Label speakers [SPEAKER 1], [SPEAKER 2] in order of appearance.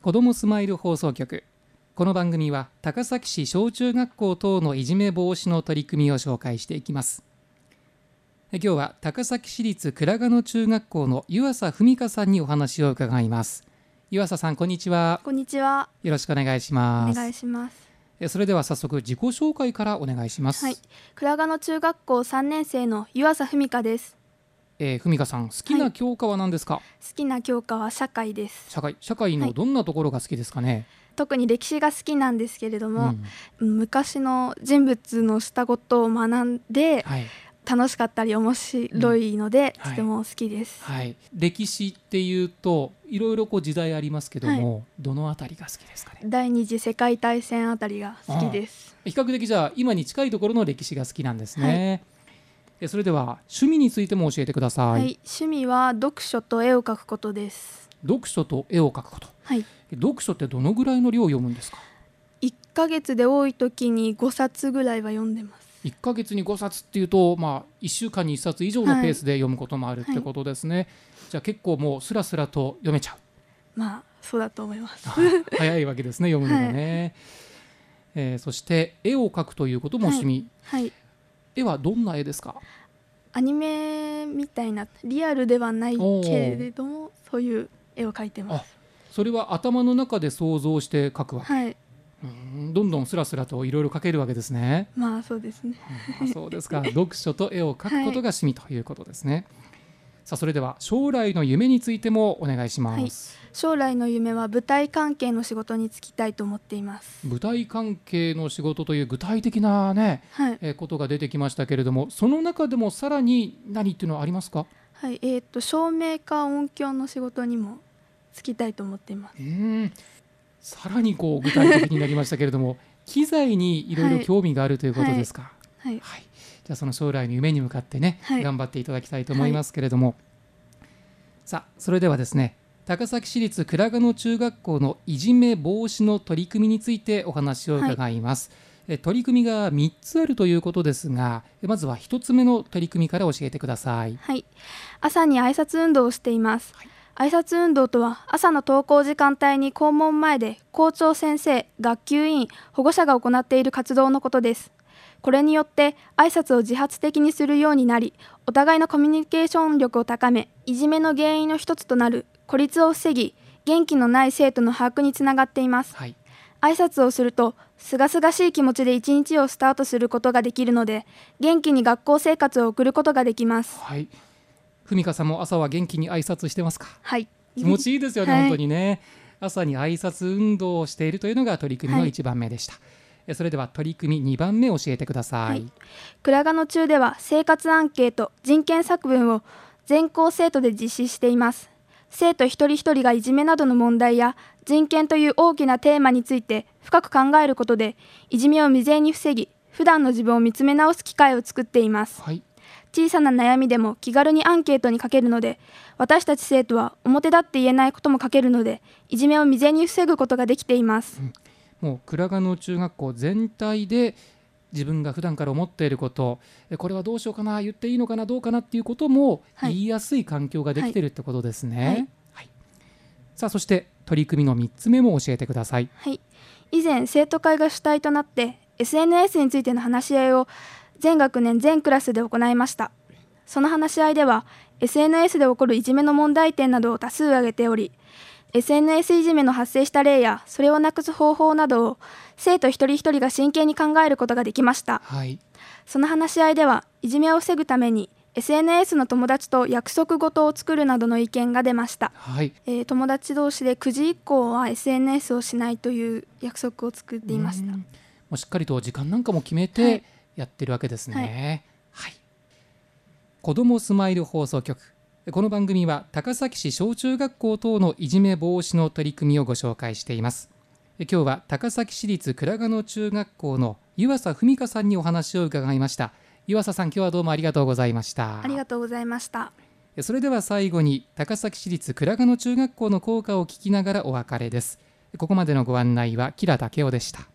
[SPEAKER 1] 子どもスマイル放送局。この番組は高崎市小中学校等のいじめ防止の取り組みを紹介していきます。今日は高崎市立倉賀野中学校の湯浅文香さんにお話を伺います。湯浅さん、こんにちは。
[SPEAKER 2] こんにちは。
[SPEAKER 1] よろしくお願いします。
[SPEAKER 2] お願いします。
[SPEAKER 1] それでは早速自己紹介からお願いします。
[SPEAKER 2] はい、倉賀野中学校3年生の湯浅文香です。
[SPEAKER 1] 文香さん、好きな教科は何ですか？
[SPEAKER 2] 好きな教科は社会です。
[SPEAKER 1] 社会のどんなところが好きですかね？
[SPEAKER 2] 特に歴史が好きなんですけれども、昔の人物のしたことを学んで、楽しかったり面白いので、とても好きです。
[SPEAKER 1] 歴史っていうといろいろ時代ありますけども、どのあたりが好きですかね？
[SPEAKER 2] 第二次世界大戦あたりが好きです。
[SPEAKER 1] 比較的じゃあ今に近いところの歴史が好きなんですね。それでは趣味についても教えてください。
[SPEAKER 2] 趣味は読書と絵を描くことです。
[SPEAKER 1] 読書と絵を描くこと。読書ってどのぐらいの量を読むんですか
[SPEAKER 2] ？1ヶ月で多い時に5冊ぐらいは読んでます。
[SPEAKER 1] 1ヶ月に5冊っていうと、1週間に1冊以上のペースで読むこともあるってことですね。じゃあ結構もうスラスラと読めちゃう。
[SPEAKER 2] そうだと思います。
[SPEAKER 1] 早いわけですね、読むのがね。そして絵を描くということも趣味。絵はどんな絵ですか？
[SPEAKER 2] アニメみたいなリアルではないけれども、そういう絵を描いてます。
[SPEAKER 1] それは頭の中で想像して描くわけ。どんどんスラスラといろいろ描けるわけですね。
[SPEAKER 2] そうですね。
[SPEAKER 1] そうですか。読書と絵を描くことが趣味ということですね。さあ、それでは将来の夢についてもお願いします。
[SPEAKER 2] 将来の夢は舞台関係の仕事に就きたいと思っています。
[SPEAKER 1] 舞台関係の仕事という具体的なことが出てきましたけれども、その中でもさらに何っていうのはありますか？
[SPEAKER 2] 照明か音響の仕事にも就きたいと思っています。
[SPEAKER 1] さらに具体的になりましたけれども機材にいろいろ興味があるということですか？じゃあその将来の夢に向かってね、頑張っていただきたいと思いますけれども、さあそれではですね、高崎市立倉賀野中学校のいじめ防止の取り組みについてお話を伺います。取り組みが3つあるということですが、まずは1つ目の取り組みから教えてください。
[SPEAKER 2] 朝に挨拶運動をしています。挨拶運動とは朝の登校時間帯に校門前で校長先生、学級委員、保護者が行っている活動のことです。これによって挨拶を自発的にするようになり、お互いのコミュニケーション力を高め、いじめの原因の一つとなる孤立を防ぎ、元気のない生徒の把握につながっています。挨拶をするとすがすがしい気持ちで一日をスタートすることができるので、元気に学校生活を送ることができます。
[SPEAKER 1] 文香さんも朝は元気に挨拶してますか？気持ちいいですよね、本当にね。朝に挨拶運動をしているというのが取り組みの1番目でした。それでは取り組み2番目教えてください。
[SPEAKER 2] 倉賀野中では生活アンケート、人権作文を全校生徒で実施しています。生徒一人一人がいじめなどの問題や人権という大きなテーマについて深く考えることで、いじめを未然に防ぎ、普段の自分を見つめ直す機会を作っています。小さな悩みでも気軽にアンケートに書けるので、私たち生徒は表立って言えないことも書けるので、いじめを未然に防ぐことができています。
[SPEAKER 1] もう倉賀野中学校全体で自分が普段から思っていること、これはどうしようかな、言っていいのかな、どうかなっていうことも言いやすい環境ができているってことですね。さあ、そして取り組みの3つ目も教えてください。
[SPEAKER 2] 以前生徒会が主体となって SNS についての話し合いを全学年全クラスで行いました。その話し合いでは SNS で起こるいじめの問題点などを多数挙げており、 SNS いじめの発生した例やそれをなくす方法などを生徒一人一人が真剣に考えることができました。その話し合いでは、いじめを防ぐために SNS の友達と約束事を作るなどの意見が出ました。友達同士で9時以降は SNS をしないという約束を作っていました。
[SPEAKER 1] もうしっかりと時間なんかも決めてやってるわけですね。子どもスマイル放送局。この番組は高崎市小中学校等のいじめ防止の取り組みをご紹介しています。今日は高崎市立倉賀野中学校の湯浅文香さんにお話を伺いました。湯浅さん、今日はどうもありがとうございました。
[SPEAKER 2] ありがとうございました。
[SPEAKER 1] それでは最後に高崎市立倉賀野中学校の校歌を聞きながらお別れです。ここまでのご案内は吉良武雄でした。